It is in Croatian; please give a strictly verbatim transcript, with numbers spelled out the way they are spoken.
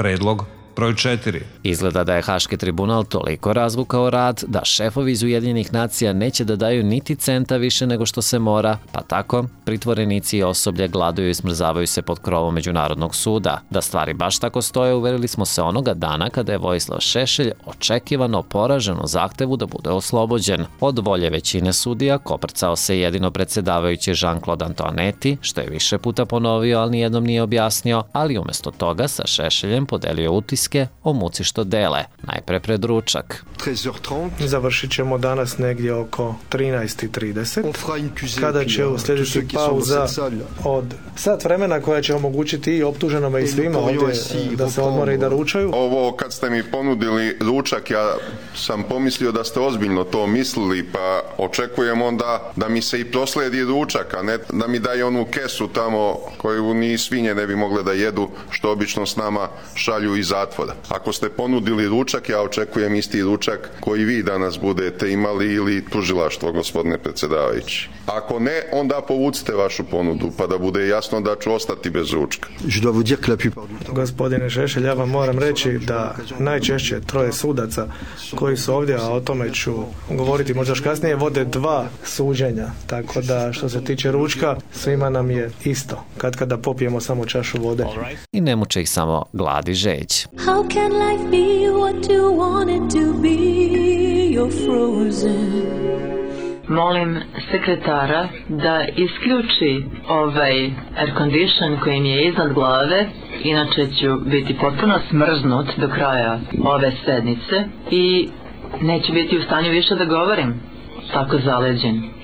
Predlog broj četiri. Izgleda da je Haški tribunal toliko razvukao rad da šefovi iz Ujedinjenih nacija neće da daju niti centa više nego što se mora, pa tako pritvorenici i osoblje gladuju i smrzavaju se pod krovom Međunarodnog suda. Da stvari baš tako stoje uverili smo se onoga dana kada je Vojislav Šešelj očekivano poražen u zahtevu da bude oslobođen. Od volje većine sudija koprcao se jedino predsjedavajući Jean-Claude Antoinetti, što je više puta ponovio, ali nijednom nije objasnio, ali umjesto toga sa Šešeljem podelio utiske o muci što dele, najpre pred ručak. Završit ćemo danas negdje oko trinaest i trideset, kada će uslijediti pauza od sat vremena koja će omogućiti i optuženome i svima ovdje da se odmore i da ručaju. Ovo kad ste mi ponudili ručak, ja sam pomislio da ste ozbiljno to mislili, pa očekujem onda da mi se i proslijedi ručak, a ne da mi daje onu kesu tamo koju ni svinje ne bi mogle da jedu, što obično s nama šalju iz zatvora. Ako ste ponudili ručak, ja očekujem isti ručak koji vi danas budete imali ili tužilaštvo, gospodine predsjedavajući. Ako ne, onda povucite vašu ponudu, pa da bude jasno da ću ostati bez ručka. Gospodine Šešelj, ja vam moram reći da najčešće troje sudaca koji su ovdje, a o tome ću govoriti možda još kasnije, vode dva suđenja. Tako da što se tiče ručka, svima nam je isto. Kad kada popijemo samo čašu vode. I ne muče ih samo glad i žeđ. How can life be what you want it to be? You're frozen. Molim sekretara da isključi ovaj air condition koji mi je iznad glave, inače ću biti potpuno smrznut do kraja ove sednice i neću biti u stanju više da govorim, tako zaleđen.